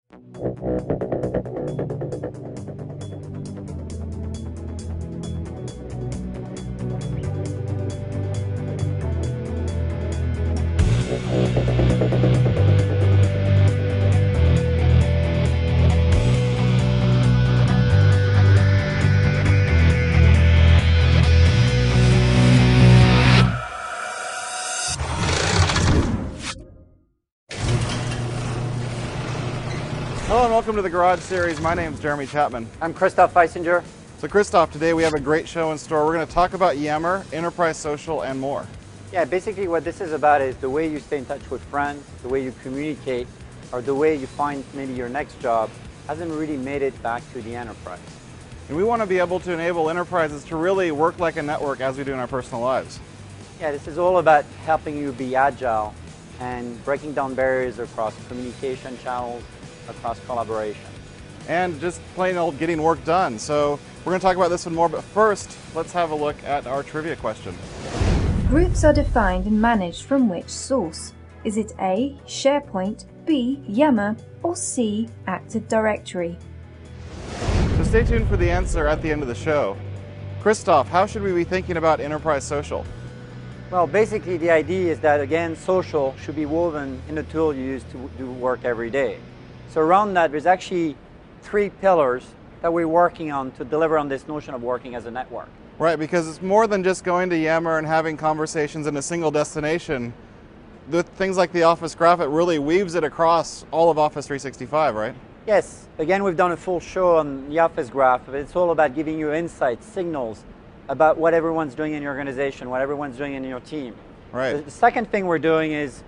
Hello and welcome to the Garage Series. My name is Jeremy Chapman. I'm Christoph Weisinger. So Christoph, today we have a great show in store. We're going to talk about Yammer, Enterprise Social, and more. Yeah, basically what this is about is the way you stay in touch with friends, the way you communicate, or the way you find maybe your next job hasn't really made it back to the enterprise. And we want to be able to enable enterprises to really work like a network as we do in our personal lives. Yeah, this is all about helping you be agile and breaking down barriers across communication channels, across collaboration. And just plain old getting work done. So we're going to talk about this one more, but first, let's have a look at our trivia question. Groups are defined and managed from which source? Is it A, SharePoint, B, Yammer, or C, Active Directory? So stay tuned for the answer at the end of the show. Christoph, how should we be thinking about Enterprise Social? Well, basically the idea is that, again, social should be woven in the tool you use to do work every day. So around that, there's actually 3 pillars that we're working on to deliver on this notion of working as a network. Right, because it's more than just going to Yammer and having conversations in a single destination. With things like the Office Graph, it really weaves it across all of Office 365, right? Yes, again, we've done a full show on the Office Graph, but it's all about giving you insights, signals about what everyone's doing in your organization, what everyone's doing in your team. Right. The second thing we're doing is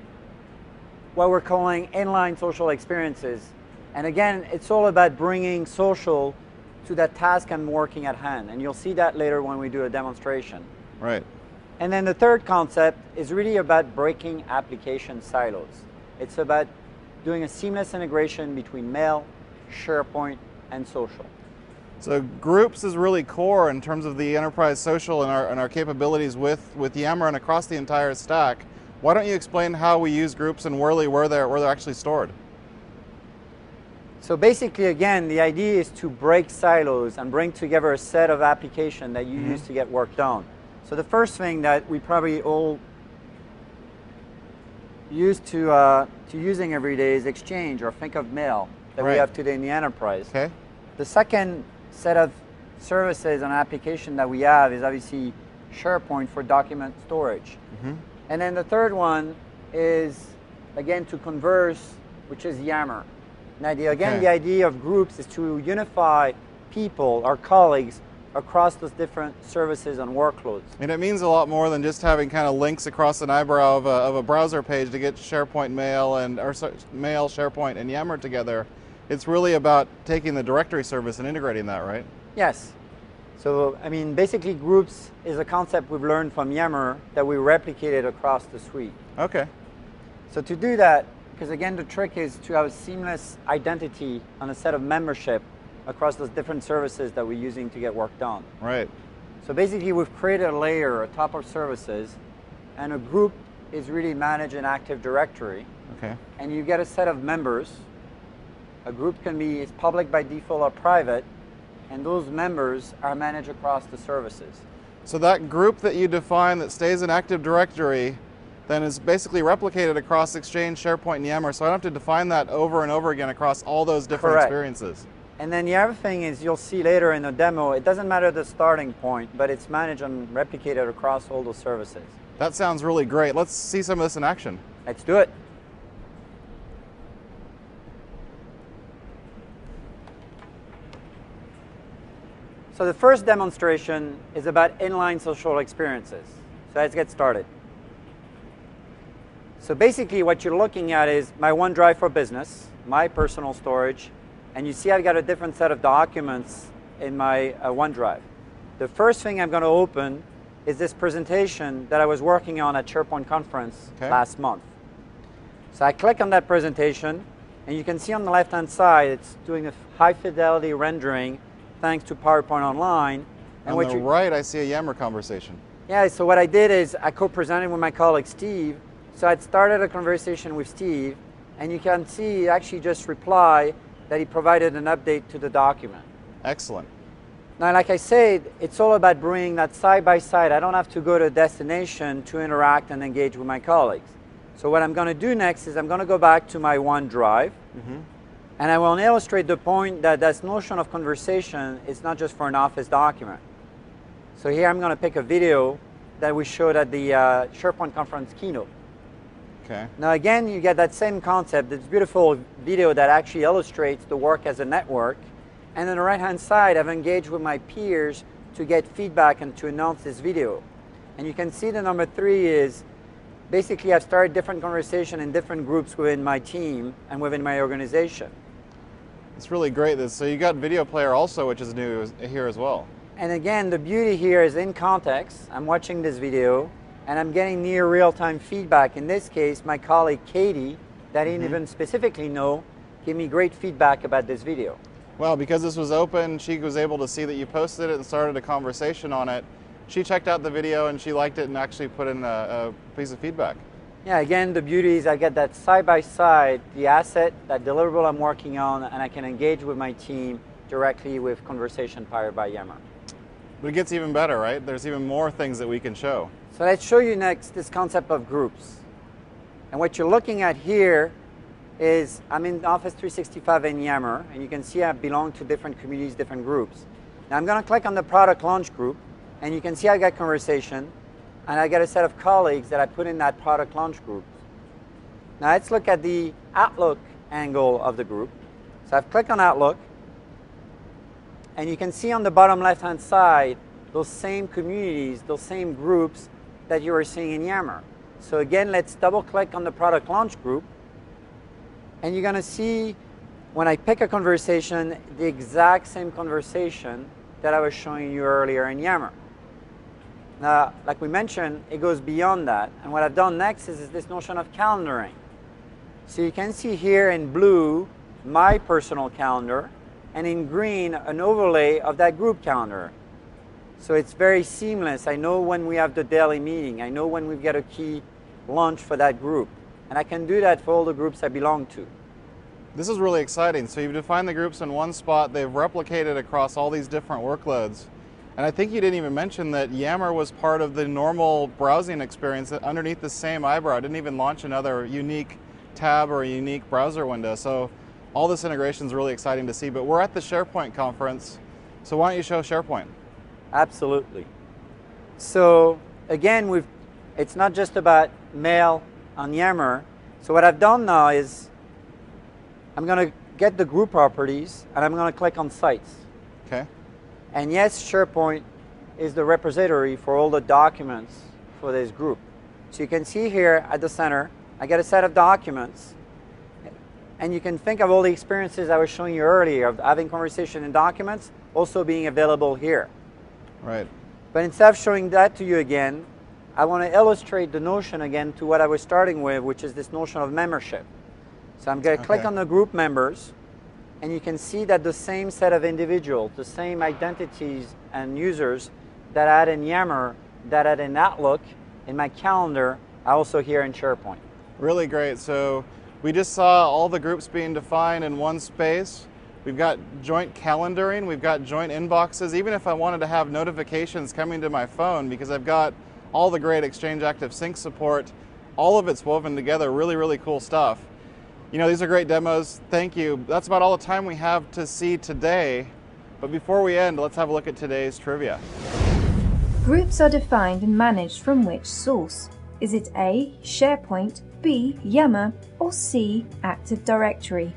what we're calling inline social experiences. And again, it's all about bringing social to that task I'm working at hand. And you'll see that later when we do a demonstration. Right. And then the third concept is really about breaking application silos. It's about doing a seamless integration between Mail, SharePoint, and social. So Groups is really core in terms of the Enterprise Social and our capabilities with Yammer and across the entire stack. Why don't you explain how we use Groups and really where they're actually stored? So basically, again, the idea is to break silos and bring together a set of applications that you use to get work done. So the first thing that we probably all used to using every day is Exchange, or think of Mail that we have today in the enterprise. Okay. The second set of services and application that we have is obviously SharePoint for document storage. And then the third one is, again, to converse, which is Yammer. Now, the idea of Groups is to unify people, our colleagues, across those different services and workloads. And it means a lot more than just having kind of links across an eyebrow of a browser page to get SharePoint Mail Mail, SharePoint, and Yammer together. It's really about taking the directory service and integrating that, right? Yes. So, I mean, basically Groups is a concept we've learned from Yammer that we replicated across the suite. Okay. So to do that, because again, the trick is to have a seamless identity on a set of membership across those different services that we're using to get work done. Right. So basically, we've created a layer atop of services, and a group is really managed in Active Directory. Okay. And you get a set of members. A group can be public by default or private, and those members are managed across the services. So that group that you define that stays in Active Directory then is basically replicated across Exchange, SharePoint, and Yammer, so I don't have to define that over and over again across all those different experiences. And then the other thing is, you'll see later in the demo, it doesn't matter the starting point, but it's managed and replicated across all those services. That sounds really great. Let's see some of this in action. Let's do it. So the first demonstration is about inline social experiences. So let's get started. So basically what you're looking at is my OneDrive for Business, my personal storage, and you see I've got a different set of documents in my OneDrive. The first thing I'm going to open is this presentation that I was working on at SharePoint Conference last month. So I click on that presentation, and you can see on the left-hand side it's doing a high-fidelity rendering thanks to PowerPoint Online. And on the right, I see a Yammer conversation. Yeah, so what I did is I co-presented with my colleague Steve. So I'd started a conversation with Steve, and you can see he actually just reply that he provided an update to the document. Excellent. Now, like I said, it's all about bringing that side by side. I don't have to go to a destination to interact and engage with my colleagues. So what I'm going to do next is I'm going to go back to my OneDrive, and I will illustrate the point that this notion of conversation is not just for an Office document. So here I'm going to pick a video that we showed at the SharePoint conference keynote. Okay. Now again, you get that same concept, this beautiful video that actually illustrates the work as a network. And on the right-hand side, I've engaged with my peers to get feedback and to announce this video. And you can see the number 3 is basically I've started different conversation in different groups within my team and within my organization. It's really great. So you got video player also, which is new here as well. And again, the beauty here is in context. I'm watching this video and I'm getting near real-time feedback. In this case, my colleague Katie, that I didn't even specifically know, gave me great feedback about this video. Well, because this was open, she was able to see that you posted it and started a conversation on it. She checked out the video and she liked it and actually put in a piece of feedback. Yeah, again, the beauty is I get that side-by-side, the asset, that deliverable I'm working on, and I can engage with my team directly with conversation powered by Yammer. But it gets even better, right? There's even more things that we can show. So let's show you next this concept of groups. And what you're looking at here is I'm in Office 365 in Yammer, and you can see I belong to different communities, different groups. Now I'm going to click on the product launch group, and you can see I got conversation, and I get a set of colleagues that I put in that product launch group. Now let's look at the Outlook angle of the group. So I've clicked on Outlook, and you can see on the bottom left-hand side those same communities, those same groups that you were seeing in Yammer. So again, let's double-click on the product launch group, and you're going to see when I pick a conversation, the exact same conversation that I was showing you earlier in Yammer. Now, like we mentioned, it goes beyond that. And what I've done next is this notion of calendaring. So you can see here in blue, my personal calendar, and in green, an overlay of that group calendar. So it's very seamless. I know when we have the daily meeting. I know when we get a key launch for that group. And I can do that for all the groups I belong to. This is really exciting. So you've defined the groups in one spot. They've replicated across all these different workloads. And I think you didn't even mention that Yammer was part of the normal browsing experience underneath the same eyebrow. It didn't even launch another unique tab or a unique browser window. So all this integration is really exciting to see. But we're at the SharePoint conference. So why don't you show SharePoint? Absolutely. So again, it's not just about mail on Yammer. So what I've done now is I'm going to get the group properties and I'm going to click on Sites. Okay. And yes, SharePoint is the repository for all the documents for this group. So you can see here at the center, I get a set of documents. And you can think of all the experiences I was showing you earlier of having conversation in documents also being available here. Right. But instead of showing that to you again, I want to illustrate the notion again to what I was starting with, which is this notion of membership. So I'm going to click on the group members, and you can see that the same set of individuals, the same identities and users that I had in Yammer, that I had in Outlook, in my calendar, are also here in SharePoint. Really great. So we just saw all the groups being defined in one space. We've got joint calendaring, we've got joint inboxes. Even if I wanted to have notifications coming to my phone, because I've got all the great Exchange Active Sync support, all of it's woven together, really, really cool stuff. You know, these are great demos. Thank you. That's about all the time we have to see today. But before we end, let's have a look at today's trivia. Groups are defined and managed from which source? Is it A, SharePoint, B, Yammer, or C, Active Directory?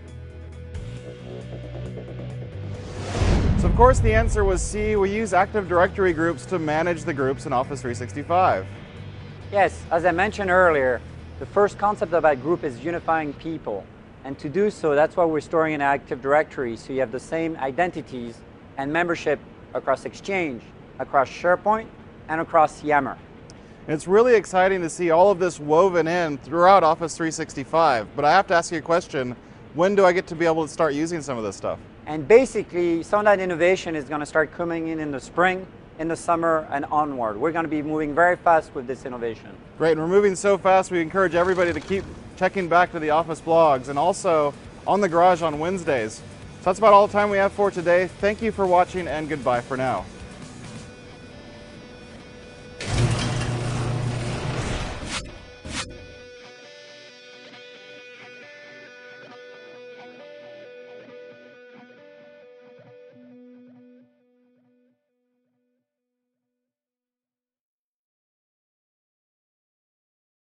So of course the answer was C. We use Active Directory groups to manage the groups in Office 365. Yes, as I mentioned earlier, the first concept about group is unifying people. And to do so, that's why we're storing an Active Directory. So you have the same identities and membership across Exchange, across SharePoint, and across Yammer. And it's really exciting to see all of this woven in throughout Office 365. But I have to ask you a question. When do I get to be able to start using some of this stuff? And basically, some of that innovation is going to start coming in the spring, in the summer, and onward. We're going to be moving very fast with this innovation. Great, and we're moving so fast, we encourage everybody to keep checking back to the office blogs, and also on the garage on Wednesdays. So that's about all the time we have for today. Thank you for watching, and goodbye for now.